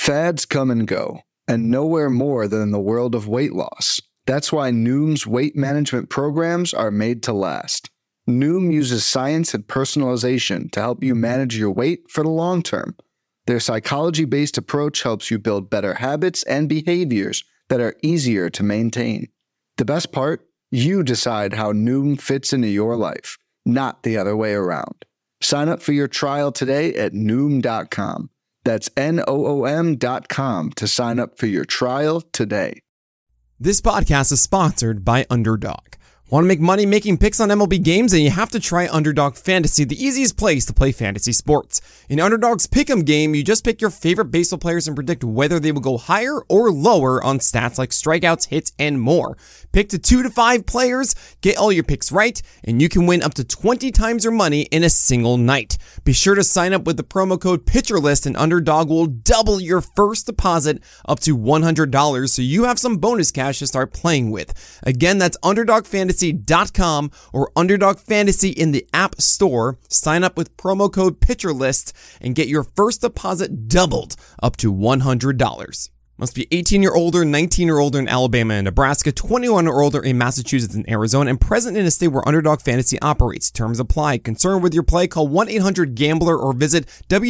Fads come and go, and nowhere more than in the world of weight loss. That's why Noom's weight management programs are made to last. Noom uses science and personalization to help you manage your weight for the long term. Their psychology-based approach helps you build better habits and behaviors that are easier to maintain. The best part? You decide how Noom fits into your life, not the other way around. Sign up for your trial today at Noom.com. That's Noom.com to sign up for your trial today. This podcast is sponsored by Underdog. Want to make money making picks on MLB games? And you have to try Underdog Fantasy, the easiest place to play fantasy sports. In Underdog's Pick'em game, you just pick your favorite baseball players and predict whether they will go higher or lower on stats like strikeouts, hits, and more. Pick to 2 to 5 players, get all your picks right, and you can win up to 20 times your money in a single night. Be sure to sign up with the promo code PitcherList, and Underdog will double your first deposit up to $100, so you have some bonus cash to start playing with. Again, that's UnderdogFantasy.com or Underdog Fantasy in the App Store. Sign up with promo code PitcherList and get your first deposit doubled up to $100. Must be 18 or older, 19 or older in Alabama and Nebraska, 21 or older in Massachusetts and Arizona, and present in a state where Underdog Fantasy operates. Terms apply. Concerned with your play? Call 1-800-GAMBLER or visit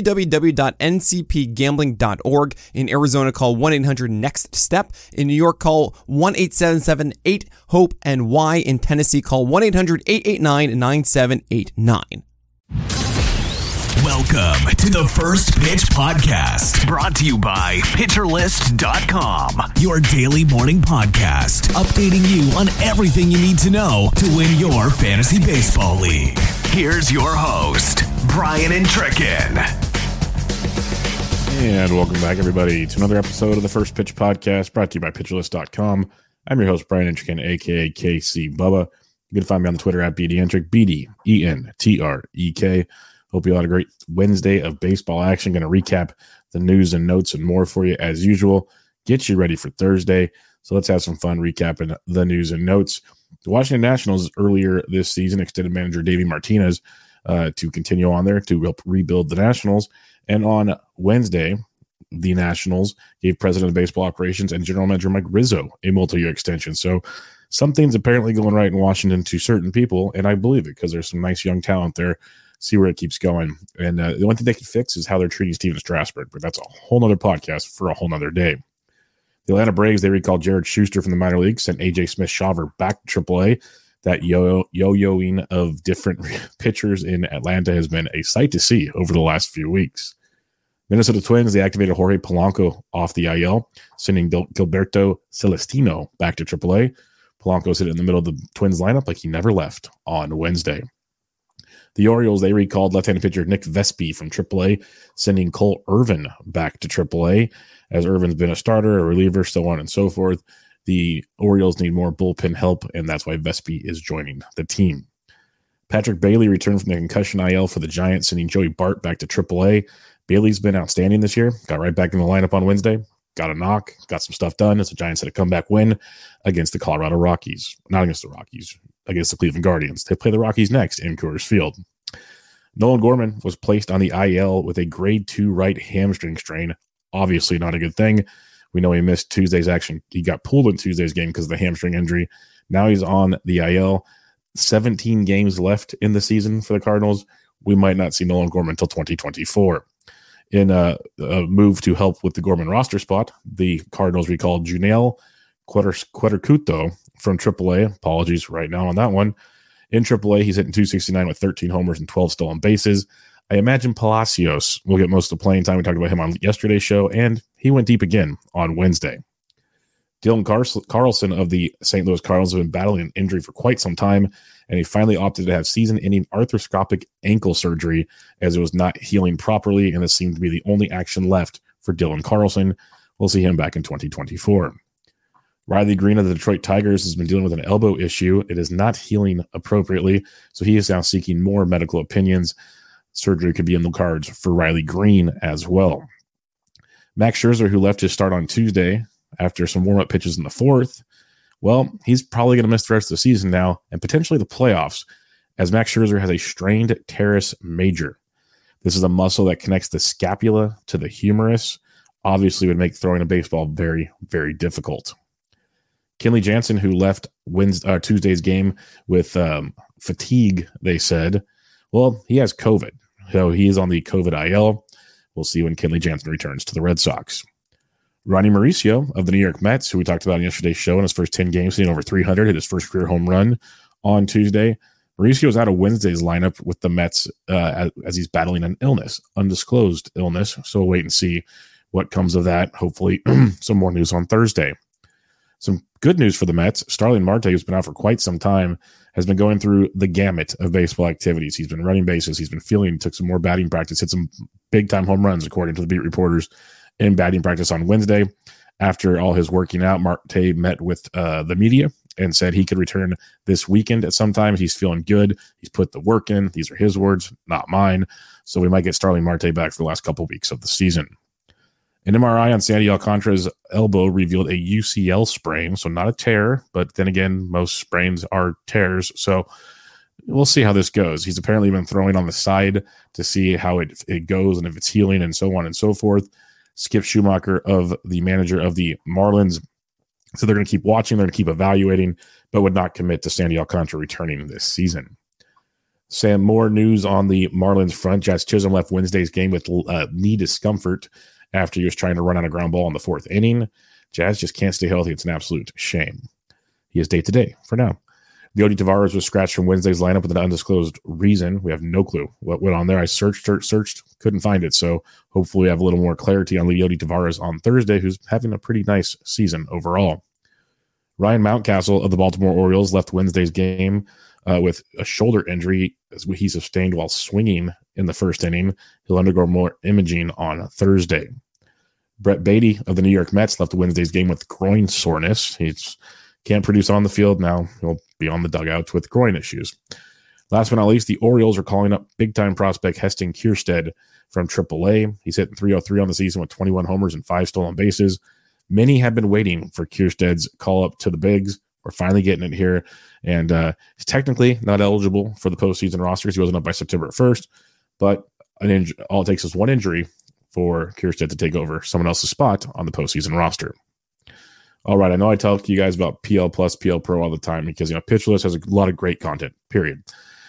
www.ncpgambling.org. In Arizona, call 1-800-NEXT-STEP. In New York, call 1-877-8-HOPE-NY. In Tennessee, call 1-800-889-9789. Welcome to the First Pitch Podcast, brought to you by PitcherList.com, your daily morning podcast, updating you on everything you need to know to win your fantasy baseball league. Here's your host, Brian Intrikin. And welcome back, everybody, to another episode of the First Pitch Podcast, brought to you by PitcherList.com. I'm your host, Brian Intrikin, a.k.a. KC Bubba. You can find me on the Twitter at BDentric, BDENTREK. Hope you all had a great Wednesday of baseball action. Going to recap the news and notes and more for you as usual. Get you ready for Thursday. So let's have some fun recapping the news and notes. The Washington Nationals earlier this season extended manager Davey Martinez to continue on there to help rebuild the Nationals. And on Wednesday, the Nationals gave President of Baseball Operations and General Manager Mike Rizzo a multi-year extension. So something's apparently going right in Washington to certain people, and I believe it because there's some nice young talent there. See where it keeps going. And the one thing they can fix is how they're treating Steven Strasburg, but that's a whole nother podcast for a whole nother day. The Atlanta Braves, they recalled Jared Schuster from the minor leagues, sent A.J. Smith-Shawver back to AAA. That yo-yoing of different pitchers in Atlanta has been a sight to see over the last few weeks. Minnesota Twins, they activated Jorge Polanco off the IL, sending Gilberto Celestino back to AAA. Polanco sitting in the middle of the Twins lineup like he never left on Wednesday. The Orioles, they recalled left-handed pitcher Nick Vespi from AAA, sending Cole Irvin back to AAA, as Irvin's been a starter, a reliever, so on and so forth. The Orioles need more bullpen help, and that's why Vespi is joining the team. Patrick Bailey returned from the concussion IL for the Giants, sending Joey Bart back to AAA. Bailey's been outstanding this year, got right back in the lineup on Wednesday, got a knock, got some stuff done as the Giants had a comeback win against the Colorado Rockies. Not against the Rockies, against the Cleveland Guardians. They play the Rockies next in Coors Field. Nolan Gorman was placed on the IL with a grade 2 right hamstring strain. Obviously not a good thing. We know he missed Tuesday's action. He got pulled in Tuesday's game because of the hamstring injury. Now he's on the IL. 17 games left in the season for the Cardinals. We might not see Nolan Gorman until 2024. In a move to help with the Gorman roster spot, the Cardinals recalled Junel Quetercuto from AAA. Apologies right now on that one. In AAA, he's hitting .269 with 13 homers and 12 stolen bases. I imagine Palacios will get most of the playing time. We talked about him on yesterday's show, and he went deep again on Wednesday. Dylan Carlson of the St. Louis Cardinals has been battling an injury for quite some time, and he finally opted to have season-ending arthroscopic ankle surgery as it was not healing properly, and this seemed to be the only action left for Dylan Carlson. We'll see him back in 2024. Riley Green of the Detroit Tigers has been dealing with an elbow issue. It is not healing appropriately, so he is now seeking more medical opinions. Surgery could be in the cards for Riley Green as well. Max Scherzer, who left his start on Tuesday after some warm-up pitches in the fourth, well, he's probably going to miss the rest of the season now and potentially the playoffs, as Max Scherzer has a strained teres major. This is a muscle that connects the scapula to the humerus obviously would make throwing a baseball very, very difficult. Kenley Jansen, who left Tuesday's game with fatigue, they said, well, he has COVID. So he is on the COVID IL. We'll see when Kenley Jansen returns to the Red Sox. Ronnie Mauricio of the New York Mets, who we talked about in yesterday's show, in his first 10 games, hitting over 300, hit his first career home run on Tuesday. Mauricio was out of Wednesday's lineup with the Mets as he's battling an illness, undisclosed illness. So we'll wait and see what comes of that. Hopefully some more news on Thursday. Some good news for the Mets. Starling Marte, who's been out for quite some time, has been going through the gamut of baseball activities. He's been running bases. He's been fielding, took some more batting practice, hit some big-time home runs, according to the beat reporters, in batting practice on Wednesday. After all his working out, Marte met with the media and said he could return this weekend at some time. He's feeling good. He's put the work in. These are his words, not mine. So we might get Starling Marte back for the last couple of weeks of the season. An MRI on Sandy Alcantara's elbow revealed a UCL sprain, so not a tear, but then again, most sprains are tears. So we'll see how this goes. He's apparently been throwing on the side to see how it goes and if it's healing and so on and so forth. Skip Schumacher, of the manager of the Marlins, so they're going to keep watching, they're going to keep evaluating, but would not commit to Sandy Alcantara returning this season. Sam, more news on the Marlins front. Jazz Chisholm left Wednesday's game with knee discomfort after he was trying to run out a ground ball in the fourth inning. Jazz just can't stay healthy. It's an absolute shame. He is day-to-day for now. Leody Taveras was scratched from Wednesday's lineup with an undisclosed reason. We have no clue what went on there. I searched, couldn't find it. So hopefully we have a little more clarity on Leody Taveras on Thursday, who's having a pretty nice season overall. Ryan Mountcastle of the Baltimore Orioles left Wednesday's game with a shoulder injury he sustained while swinging in the first inning. He'll undergo more imaging on Thursday. Brett Beatty of the New York Mets left Wednesday's game with groin soreness. He can't produce on the field. Now he'll be on the dugouts with groin issues. Last but not least, the Orioles are calling up big-time prospect Heston Kjerstad from AAA. He's hitting .303 on the season with 21 homers and 5 stolen bases. Many have been waiting for Kjerstad's call-up to the bigs. We're finally getting it here. And he's technically not eligible for the postseason rosters. He wasn't up by September 1st. But all it takes is one injury for Kjerstad to take over someone else's spot on the postseason roster. All right, I know I tell you guys about PL Plus, PL Pro all the time because, Pitcher List has a lot of great content, period.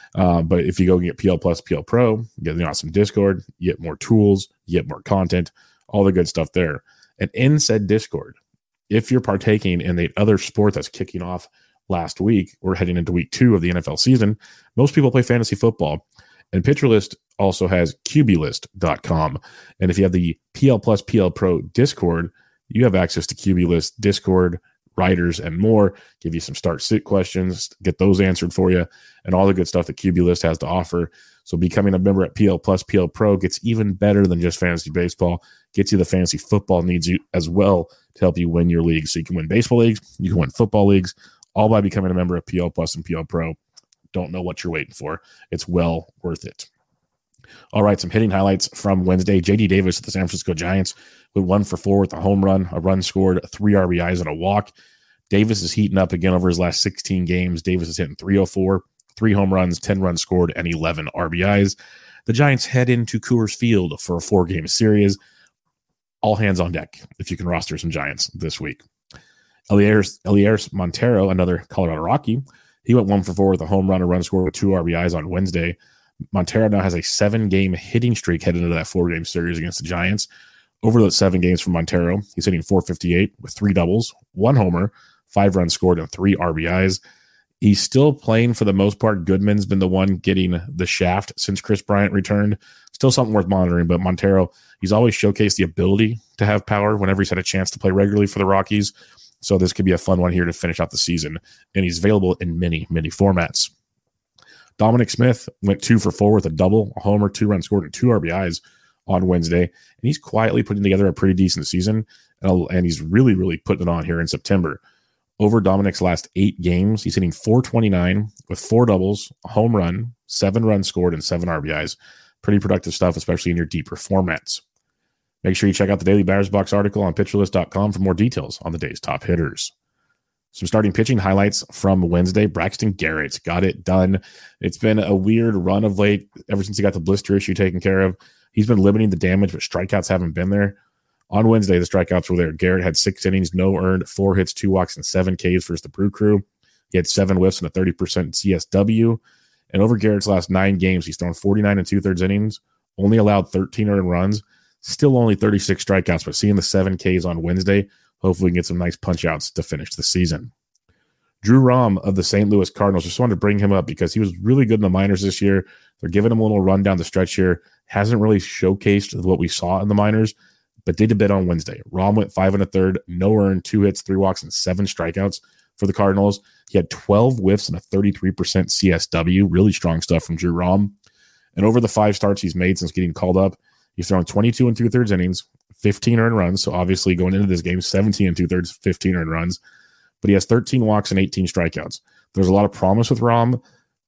But if you go get PL Plus, PL Pro, you get the awesome Discord, you get more tools, you get more content, all the good stuff there. And in said Discord, if you're partaking in the other sport that's kicking off last week, we're heading into week 2 of the NFL season, most people play fantasy football. And Pitcher List also has QBList.com. And if you have the PL Plus, PL Pro Discord, you have access to QB List, Discord, writers, and more. Give you some start-sit questions, get those answered for you, and all the good stuff that QB List has to offer. So becoming a member at PL Plus, PL Pro gets even better than just fantasy baseball. Gets you the fantasy football needs you as well to help you win your leagues. So you can win baseball leagues, you can win football leagues, all by becoming a member of PL Plus and PL Pro. Don't know what you're waiting for. It's well worth it. All right, some hitting highlights from Wednesday. J.D. Davis of the San Francisco Giants went 1 for 4 with a home run, a run scored, 3 RBIs, and a walk. Davis is heating up again over his last 16 games. Davis is hitting .304, 3 home runs, 10 runs scored, and 11 RBIs. The Giants head into Coors Field for a 4-game series. All hands on deck if you can roster some Giants this week. Elias Montero, another Colorado Rocky, he went 1 for 4 with a home run, a run scored, with 2 RBIs on Wednesday. Montero now has a 7-game hitting streak heading into that 4-game series against the Giants. Over those 7 games for Montero, he's hitting .458 with 3 doubles, 1 homer, 5 runs scored, and 3 RBIs. He's still playing for the most part. Goodman's been the one getting the shaft since Chris Bryant returned. Still something worth monitoring, but Montero, he's always showcased the ability to have power whenever he's had a chance to play regularly for the Rockies. So this could be a fun one here to finish out the season. And he's available in many, many formats. Dominic Smith went 2 for 4 with a double, a homer, 2 runs scored, and 2 RBIs on Wednesday. And he's quietly putting together a pretty decent season. And he's really, really putting it on here in September. Over Dominic's last 8 games, he's hitting .429 with 4 doubles, a home run, 7 runs scored, and 7 RBIs. Pretty productive stuff, especially in your deeper formats. Make sure you check out the Daily Batters Box article on PitcherList.com for more details on the day's top hitters. Some starting pitching highlights from Wednesday. Braxton Garrett got it done. It's been a weird run of late ever since he got the blister issue taken care of. He's been limiting the damage, but strikeouts haven't been there. On Wednesday, the strikeouts were there. Garrett had 6 innings, no earned, 4 hits, 2 walks, and 7 Ks versus the Brew Crew. He had 7 whiffs and a 30% CSW. And over Garrett's last 9 games, he's thrown 49 2/3 innings, only allowed 13 earned runs, still only 36 strikeouts, but seeing the 7 Ks on Wednesday, hopefully we can get some nice punch-outs to finish the season. Drew Rom of the St. Louis Cardinals, just wanted to bring him up because he was really good in the minors this year. They're giving him a little run down the stretch here. Hasn't really showcased what we saw in the minors, but did a bit on Wednesday. Rom went 5 1/3, no earned, 2 hits, 3 walks, and 7 strikeouts for the Cardinals. He had 12 whiffs and a 33% CSW. Really strong stuff from Drew Rom. And over the 5 starts he's made since getting called up, he's thrown 22 2/3 innings, 15 earned runs. So obviously going into this game, 17 2/3, 15 earned runs. But he has 13 walks and 18 strikeouts. There's a lot of promise with Rom.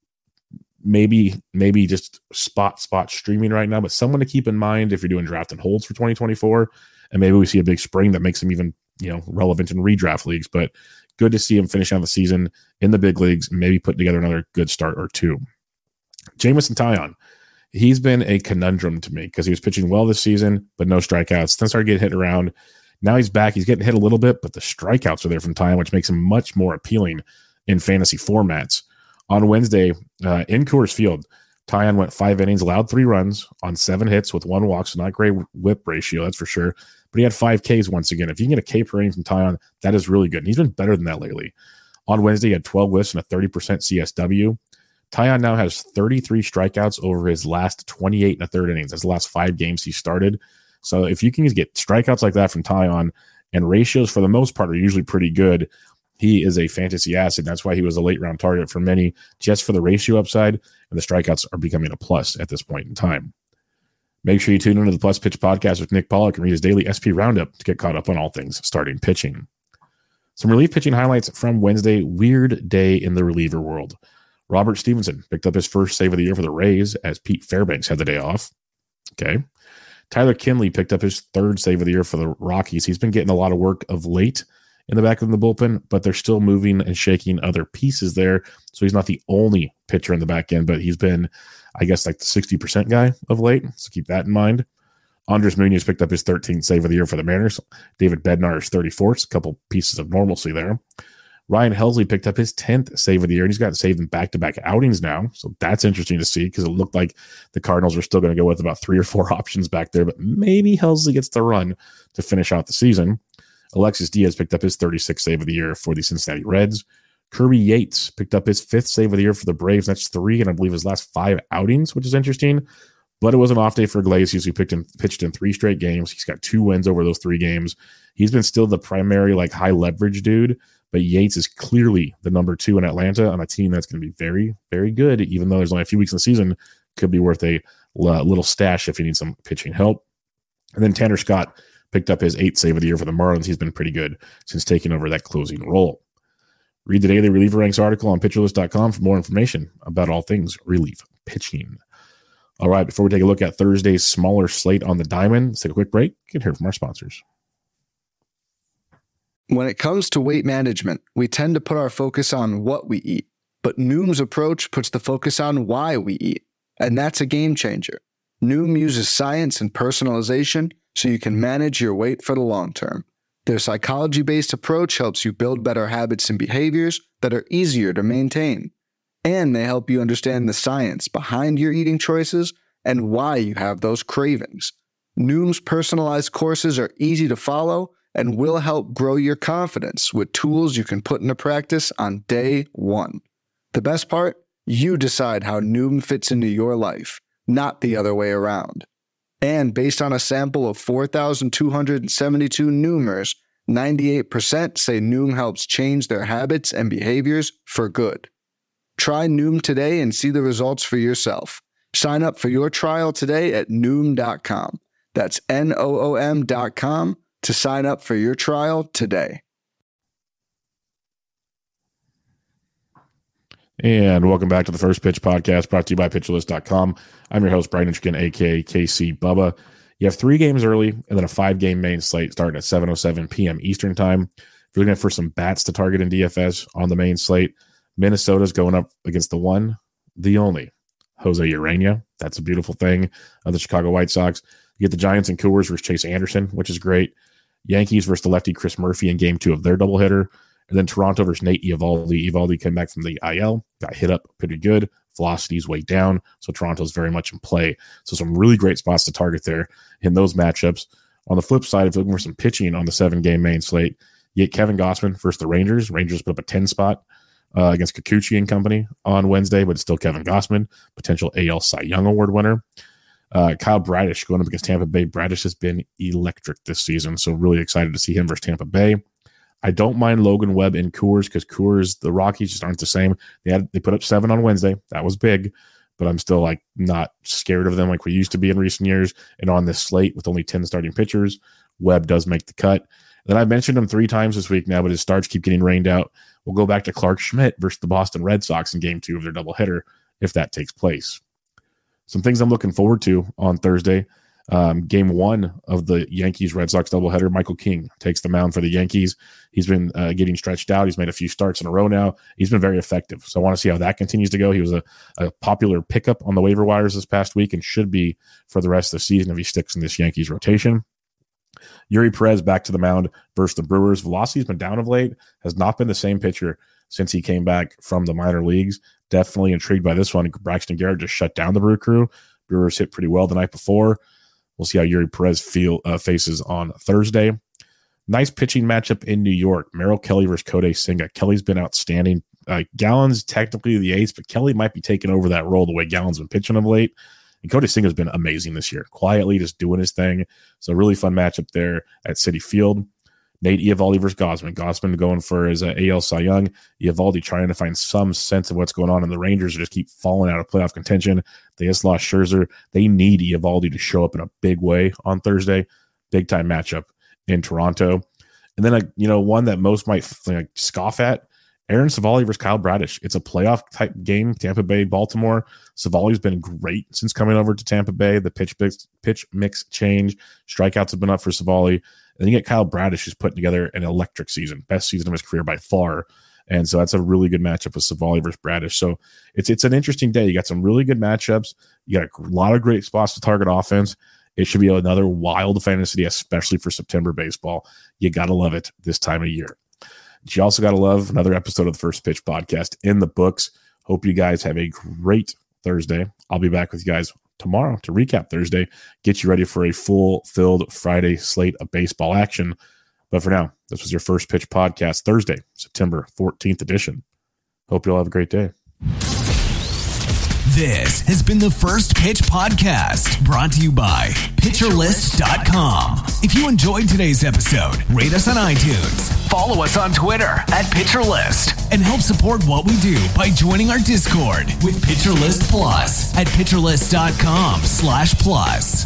Maybe just spot streaming right now, but someone to keep in mind if you're doing draft and holds for 2024. And maybe we see a big spring that makes him even, relevant in redraft leagues. But good to see him finish out the season in the big leagues, maybe put together another good start or two. Jamison Taillon, he's been a conundrum to me because he was pitching well this season, but no strikeouts. Then started getting hit around. Now he's back. He's getting hit a little bit, but the strikeouts are there from Taillon, which makes him much more appealing in fantasy formats. On Wednesday, in Coors Field, Taillon went 5 innings, allowed 3 runs on 7 hits with 1 walk, so not great whip ratio, that's for sure. But he had 5 Ks once again. If you can get a K per inning from Taillon, that is really good. And he's been better than that lately. On Wednesday, he had 12 whiffs and a 30% CSW. Taillon now has 33 strikeouts over his last 28 1/3 innings. That's the last 5 games he started. So if you can get strikeouts like that from Taillon, and ratios for the most part are usually pretty good, he is a fantasy asset. That's why he was a late round target for many, just for the ratio upside, and the strikeouts are becoming a plus at this point in time. Make sure you tune into the Plus Pitch podcast with Nick Pollock and read his daily SP Roundup to get caught up on all things starting pitching. Some relief pitching highlights from Wednesday. Weird day in the reliever world. Robert Stevenson picked up his first save of the year for the Rays as Pete Fairbanks had the day off. Okay. Tyler Kinley picked up his 3rd save of the year for the Rockies. He's been getting a lot of work of late in the back of the bullpen, but they're still moving and shaking other pieces there. So he's not the only pitcher in the back end, but he's been, I guess, like the 60% guy of late. So keep that in mind. Andres Munoz picked up his 13th save of the year for the Mariners. David Bednar is 34th. A couple pieces of normalcy there. Ryan Helsley picked up his 10th save of the year, and he's got saved in back-to-back outings now. So that's interesting to see because it looked like the Cardinals were still going to go with about 3 or 4 options back there, but maybe Helsley gets the run to finish out the season. Alexis Diaz picked up his 36th save of the year for the Cincinnati Reds. Kirby Yates picked up his 5th save of the year for the Braves. That's 3, and I believe his last 5 outings, which is interesting. But it was an off day for Iglesias, who pitched in 3 straight games. He's got 2 wins over those 3 games. He's been still the primary, high leverage dude, but Yates is clearly the number 2 in Atlanta on a team that's going to be very, very good, even though there's only a few weeks in the season. Could be worth a little stash if you need some pitching help. And then Tanner Scott picked up his 8th save of the year for the Marlins. He's been pretty good since taking over that closing role. Read the daily reliever ranks article on pitcherlist.com for more information about all things relief pitching. All right, before we take a look at Thursday's smaller slate on the diamond, let's take a quick break and hear from our sponsors. When it comes to weight management, we tend to put our focus on what we eat, but Noom's approach puts the focus on why we eat, and that's a game changer. Noom uses science and personalization so you can manage your weight for the long term. Their psychology-based approach helps you build better habits and behaviors that are easier to maintain. And they help you understand the science behind your eating choices and why you have those cravings. Noom's personalized courses are easy to follow and will help grow your confidence with tools you can put into practice on day 1. The best part? You decide how Noom fits into your life, not the other way around. And based on a sample of 4,272 Noomers, 98% say Noom helps change their habits and behaviors for good. Try Noom today and see the results for yourself. Sign up for your trial today at Noom.com. That's Noom.com to sign up for your trial today. And welcome back to the First Pitch Podcast, brought to you by PitcherList.com. I'm your host, Brian Inchikin, a.k.a. KC Bubba. You have 3 games early and then a 5-game main slate starting at 7:07 p.m. Eastern Time. If you're looking for some bats to target in DFS on the main slate, Minnesota's going up against the one, the only, Jose Urena. That's a beautiful thing of the Chicago White Sox. You get the Giants and Coors versus Chase Anderson, which is great. Yankees versus the lefty Chris Murphy in game 2 of their doubleheader. And then Toronto versus Nate Eovaldi. Eovaldi came back from the IL, got hit up pretty good. Velocity's way down, so Toronto's very much in play. So some really great spots to target there in those matchups. On the flip side, if you're looking for some pitching on the 7-game main slate, you get Kevin Gausman versus the Rangers. Rangers put up a 10 spot against Kikuchi and company on Wednesday, but it's still Kevin Gausman, potential AL Cy Young Award winner. Kyle Bradish going up against Tampa Bay. Bradish has been electric this season, so really excited to see him versus Tampa Bay. I don't mind Logan Webb in Coors because Coors, the Rockies just aren't the same. They put up 7 on Wednesday. That was big, but I'm still like not scared of them like we used to be in recent years. And on this slate with only 10 starting pitchers, Webb does make the cut. Then I've mentioned him 3 times this week now, but his starts keep getting rained out. We'll go back to Clark Schmidt versus the Boston Red Sox in game 2 of their doubleheader if that takes place. Some things I'm looking forward to on Thursday. Game 1 of the Yankees-Red Sox doubleheader, Michael King takes the mound for the Yankees. He's been getting stretched out. He's made a few starts in a row now. He's been very effective. So I want to see how that continues to go. He was a popular pickup on the waiver wires this past week and should be for the rest of the season if he sticks in this Yankees rotation. Yuri Perez back to the mound versus the Brewers. Velocity's been down of late, has not been the same pitcher since he came back from the minor leagues. Definitely intrigued by this one. Braxton Garrett just shut down the Brew Crew. Brewers hit pretty well the night before. We'll see how Yuri Perez faces on Thursday. Nice pitching matchup in New York. Merrill Kelly versus Kodai Senga. Kelly's been outstanding. Gallen's technically the ace, but Kelly might be taking over that role the way Gallen's been pitching of late. And Kodai Senga's been amazing this year. Quietly just doing his thing. So really fun matchup there at Citi Field. Nate Eovaldi versus Gausman. Gausman going for his AL Cy Young. Eovaldi trying to find some sense of what's going on. And the Rangers just keep falling out of playoff contention. They just lost Scherzer. They need Eovaldi to show up in a big way on Thursday. Big time matchup in Toronto. And then one that most might scoff at, Aaron Savali versus Kyle Bradish. It's a playoff type game, Tampa Bay, Baltimore. Savali's been great since coming over to Tampa Bay. The pitch mix change. Strikeouts have been up for Savali. And then you get Kyle Bradish, who's putting together an electric season, best season of his career by far. And so that's a really good matchup with Savali versus Bradish. So it's an interesting day. You got some really good matchups. You got a lot of great spots to target offense. It should be another wild fantasy, especially for September baseball. You got to love it this time of year. You also got to love another episode of the First Pitch podcast in the books. Hope you guys have a great Thursday. I'll be back with you guys tomorrow to recap Thursday, get you ready for a full-filled Friday slate of baseball action. But for now, this was your First Pitch podcast, Thursday, September 14th edition. Hope you all have a great day. This has been the First Pitch Podcast, brought to you by PitcherList.com. If you enjoyed today's episode, rate us on iTunes, follow us on Twitter at PitcherList, and help support what we do by joining our Discord with PitcherList Plus at PitcherList.com/plus.